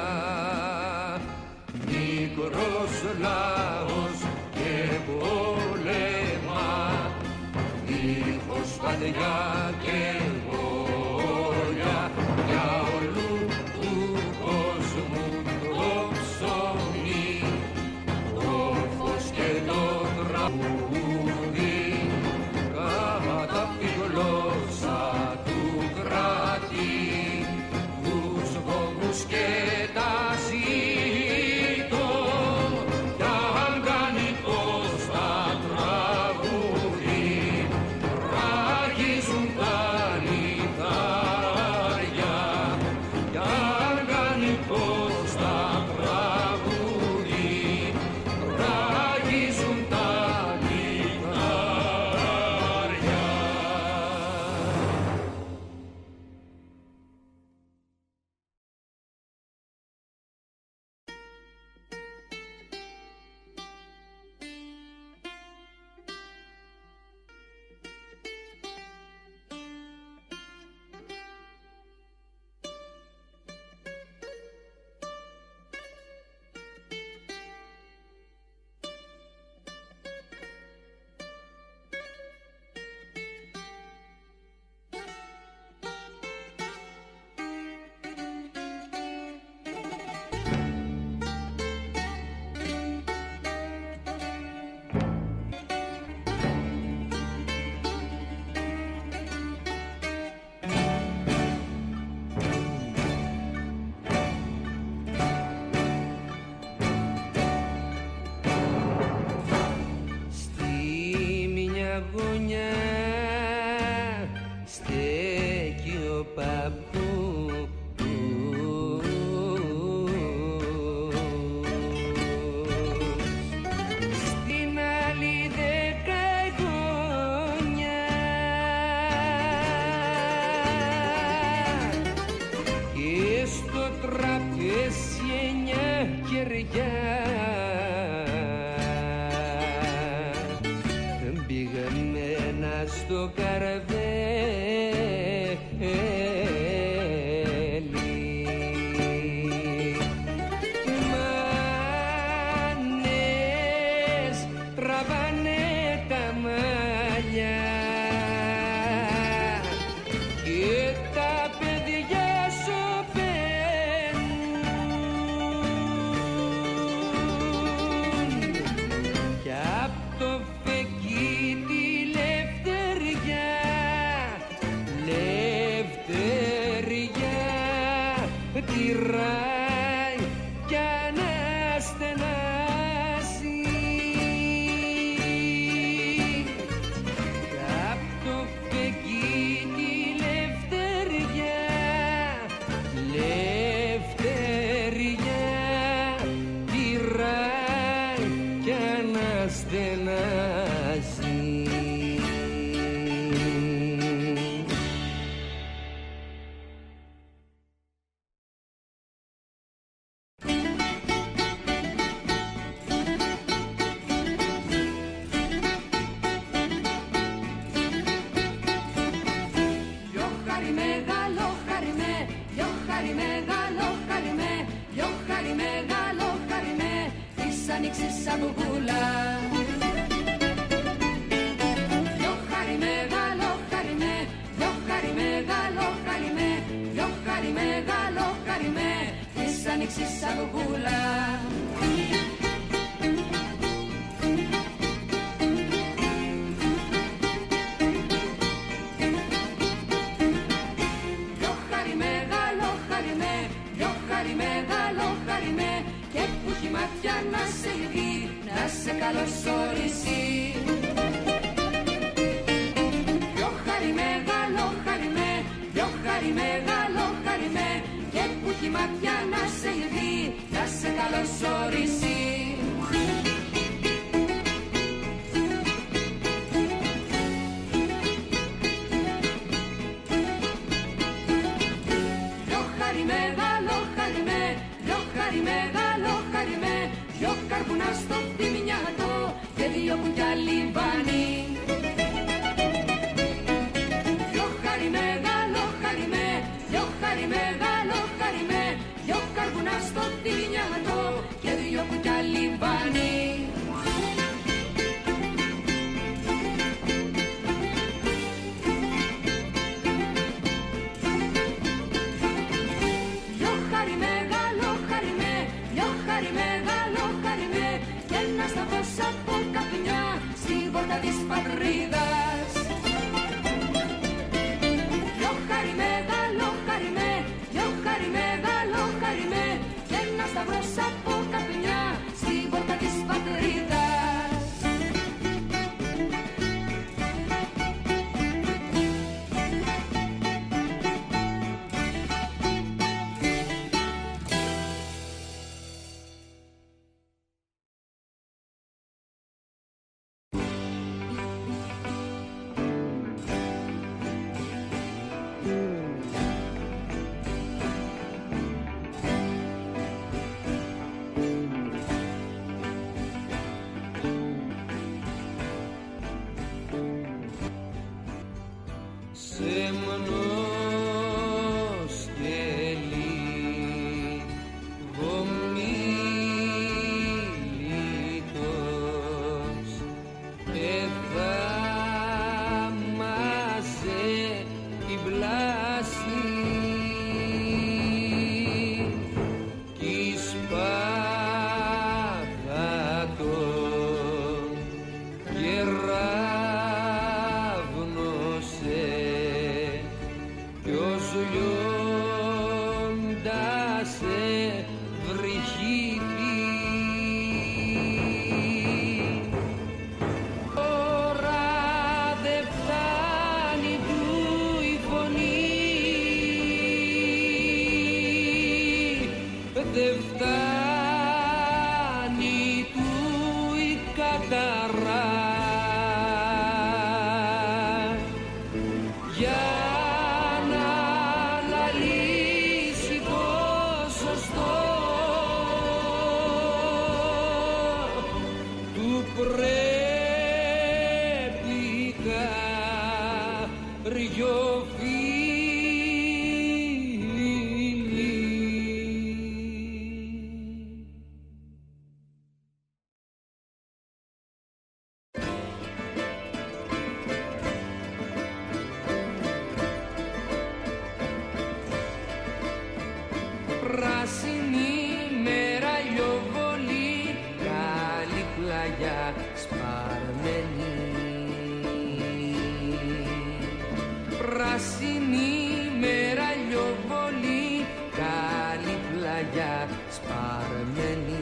Μικρός λαός και πολέμα, δίχως παντεγιά και βόλια, για όλου του κόσμου το ψωμί, το φως και το τραγούδι, κατά απ' τη γλώσσα του κρατεί, τους βόγκους και τα ζήτω, κι αν κάνει πως τα τραγούδι ράγιζουν τα στο καρβέλι. Μάνες τραβάνε τα μαλλιά και τα παιδιά σωπαίνουν κι απ' το φεγγί τη λευτεριά, λευτεριά τυράει κι αναστενάζει κι απ' το φεγγί τη λευτεριά, λευτεριά τυράει κι αναστενάζει. Ποιο χάρη μεγάλο χάρη με, ποιο χάρη μεγάλο χάρη με, ποιο χάρη μεγάλο χάρη με, της άνοιξης σαν μπουμπούλα. Ποιο χάρη μεγάλο χάρη με, ποιο χάρη μεγάλο χάρη με, ποιο χάρη μεγάλο χάρη με, της άνοιξης σαν μπουμπούλα. Ποιο χάρη μεγάλο χάρη με, ποιο χάρη μεγάλο χάρη με, και που έχει μάτια να σε δει, να σε καλωσορίσει. Ποιο χάρη μεγάλο χάρη με, ποιο χάρη μεγάλο χάρη με, και που έχει μάτια να σε δει, να σε καλωσορίσει. Ποιο χάρη μεγάλο χάρη με, ποιο χάρη μεγάλο χάρη με, δυο καρπουνά στο θυμιάτο και δυο κουκιά λιβάνι. Ποιο χάρη μεγάλο χάρη με, ποιο χάρη μεγάλο χάρη με, δυο καρπουνά στο θυμιάτο και δυο κουκιά λιβάνι. Ποιο χάρη μεγάλο χάρη με, ποιο χάρη μεγάλο χάρη με, και ένα σταυρός από καπνιά στην πόρτα της πατρίδας. Ποιο χάρη μεγάλο χάρη με, ποιο χάρη μεγάλο χάρη με, και ένα σταυρός από καπνιά στην πόρτα της πατρίδας. δυο Πράσινη μέρα, λιοβολή, καλή πλαγιά σπαρμένη. Πράσινη μέρα, λιοβολή, καλή πλαγιά σπαρμένη.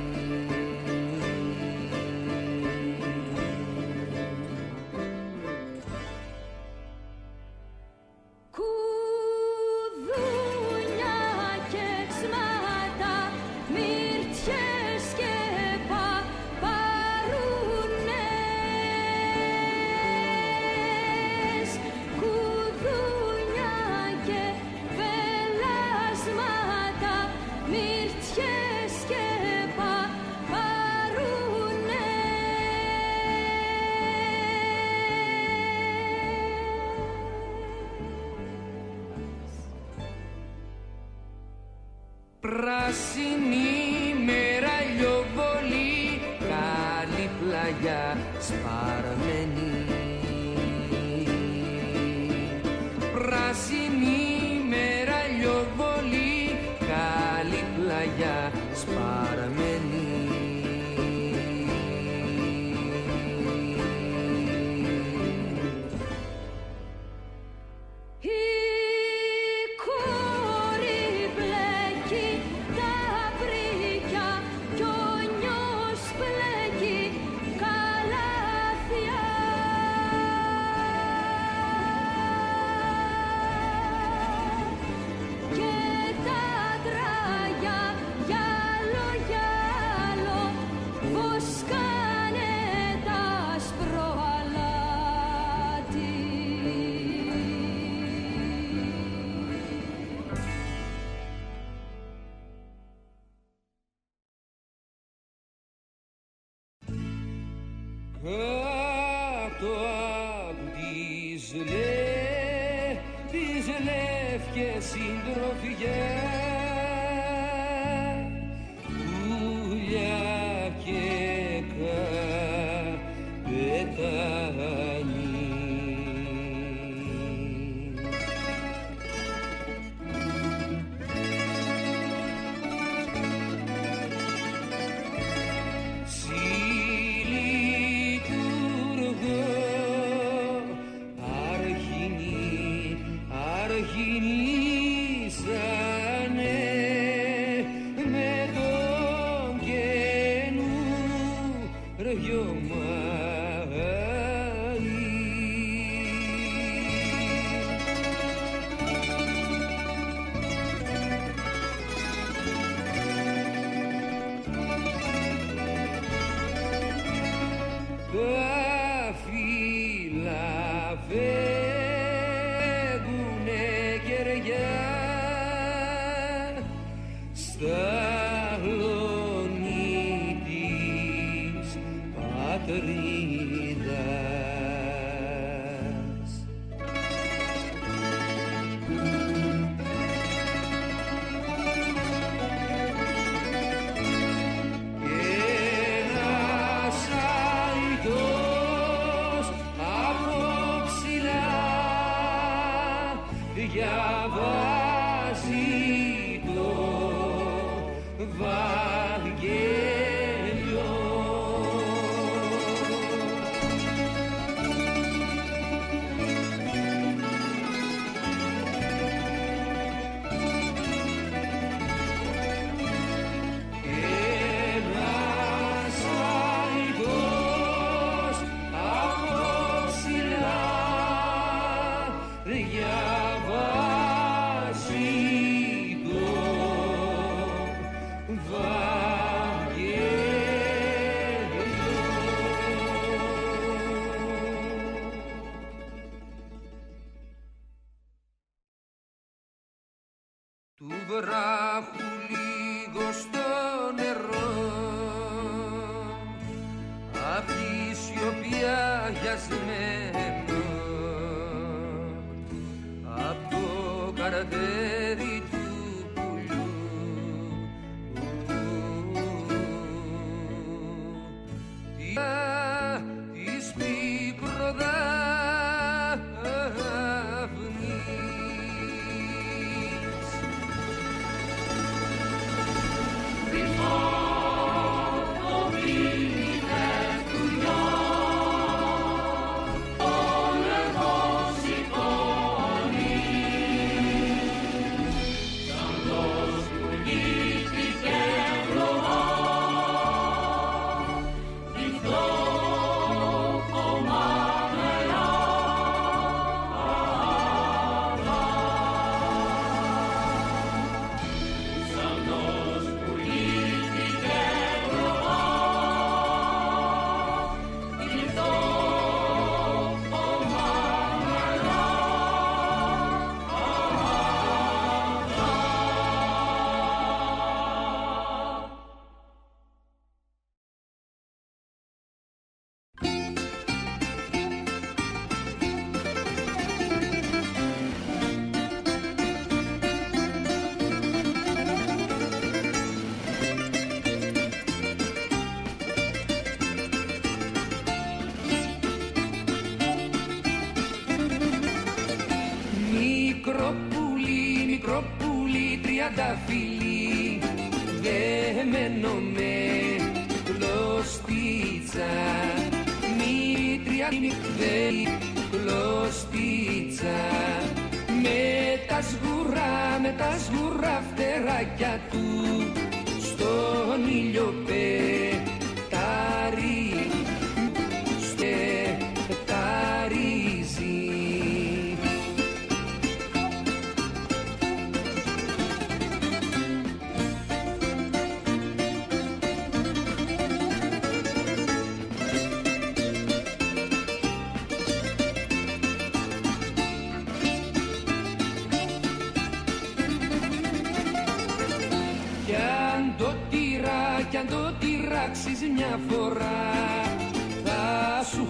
Πράσινη μέρα, λιοβολή, καλή πλαγιά σπαρμένη. Πράσινη μέρα, λιοβολή, καλή πλαγιά σπαρμένη. Κάτω απ' τις λε, τις λεύκες συντροφιές, πουλιά και καπετάνι. Του βράχου λίγο στο νερό, απ' τη σιωπή αγιασμένο, μικρό πουλί, μικρό πουλί, τριανταφυλλί, δεμένο με κλωστίτσα, μη τριανταφυλλί, κλωστίτσα, με τα σγουρά, με τα σγουρά φτεράκια του, στον ήλιο πεταρί, στεταρίζει. Κι αν το τυράξεις μια φορά θα σου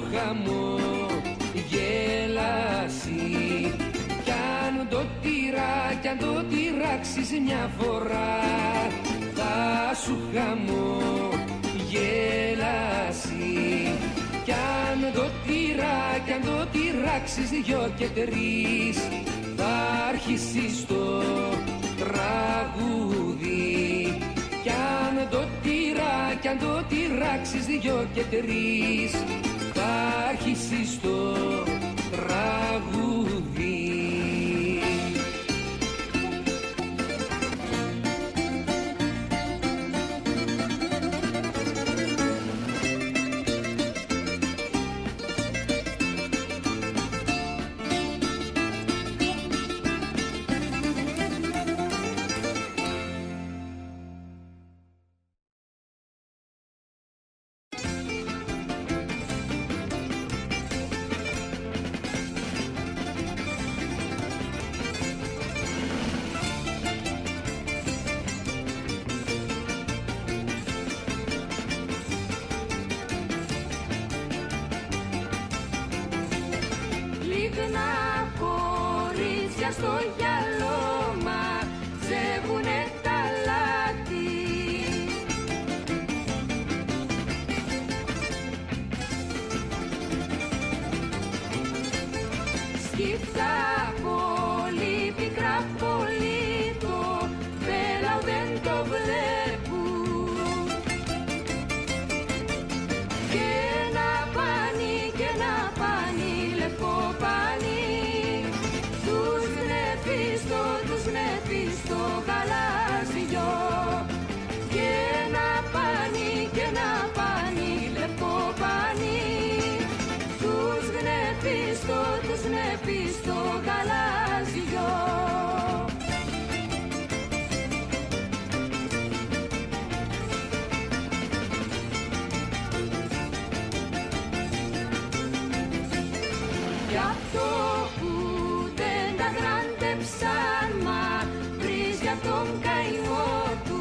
χαμογελάσει. Κι αν το τυρά, κι αν το τυράξεις μια φορά θα σου χαμογελάσει. Κι αν το τυρά, κι αν το τυράξεις δυο και τρεις θα αρχίσεις το τραγούδι. Κι αν το τυρά, κι αν το τυράξεις δυο και τρεις θα αρχίσεις το τραγούδι. Στο γυαλό μαζεύουνε τα λάθη. Σκύφτα πολύ πικρά πολύ, το πέλαο δεν το βλέπουν. Και ένα πάνι, και ένα πάνι, λευκό πάνι, τους νεφίστο γαλάζιο. Και ένα πάνι, και ένα πάνι, λευκό πάνι, τους νεφίστο, τους νεφίστο γαλάζιο. Γι' αυτό που δεν τα γράντεψαν, μα βρεις για τον καημό του.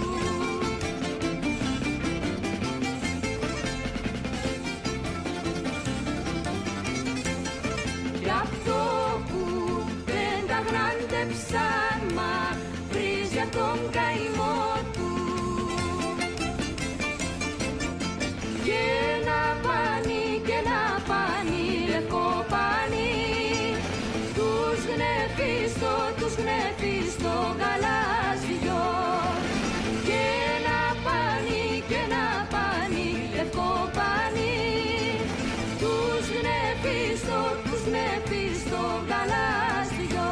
Γι' αυτό που δεν τα γράντεψαν, μα βρεις για τον καημό του. Και ένα πάνι, και ένα πάνι, λευκό πάνι, τους γνεφίστο, τους γνεφίστο γαλάζιο. Και ένα πάνι, και ένα πάνι, λευκό πάνι, τους γνεφίστο, τους γνεφίστο γαλάζιο.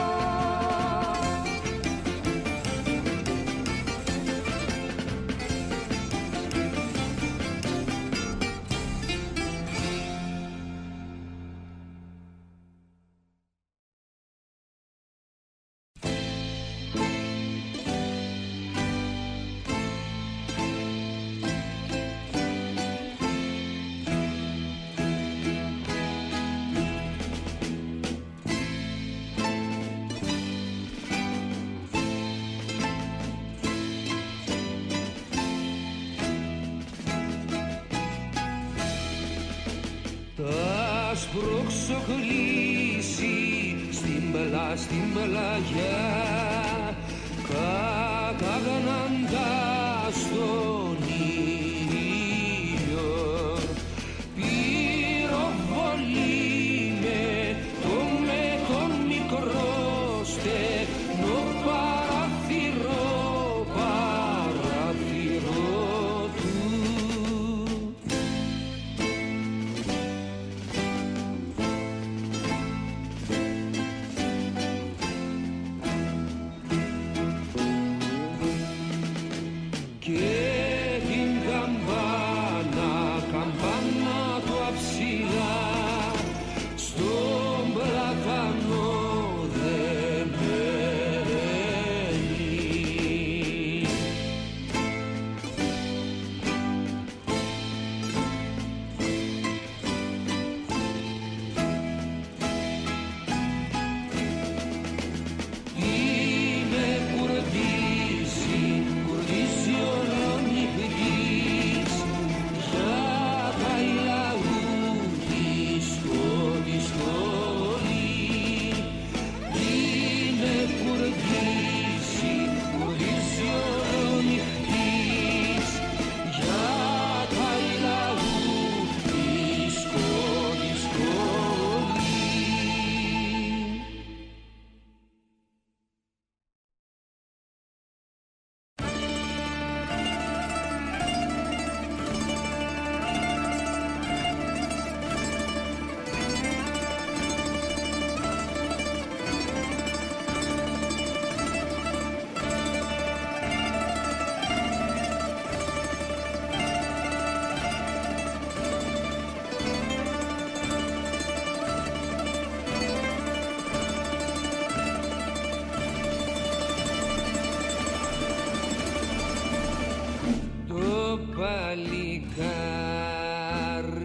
Θα σπρώξω κλείσει στην πλά, στην πλαγιά, καταγναντάς τον ήλιο. Πυροβολεί με το, με τον μικρό στεφάνι.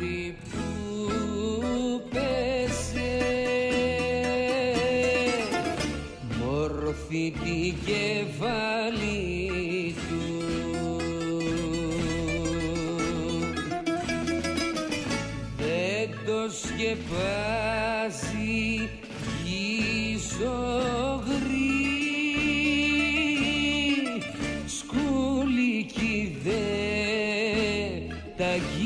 βράδυ που πέσε μόρφη την κεφάλι του. Δεν το σκεπάζει η ζωγρή, σκουλική δε τα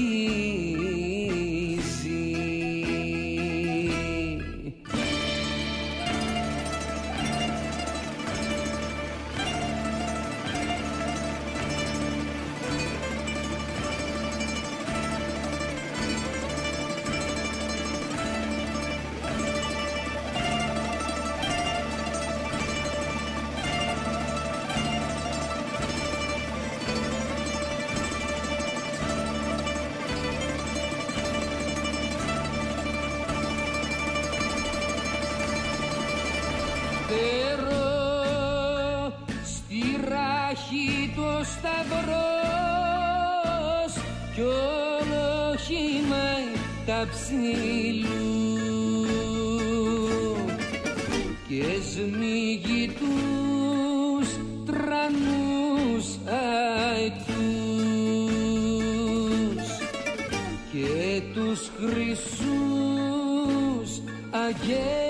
αγγίζει. Στη ράχη το σταυρός κι όλο χυμάει τα ψήλου και σμίγει τους τρανούς αετούς και τους χρυσούς αγγέλους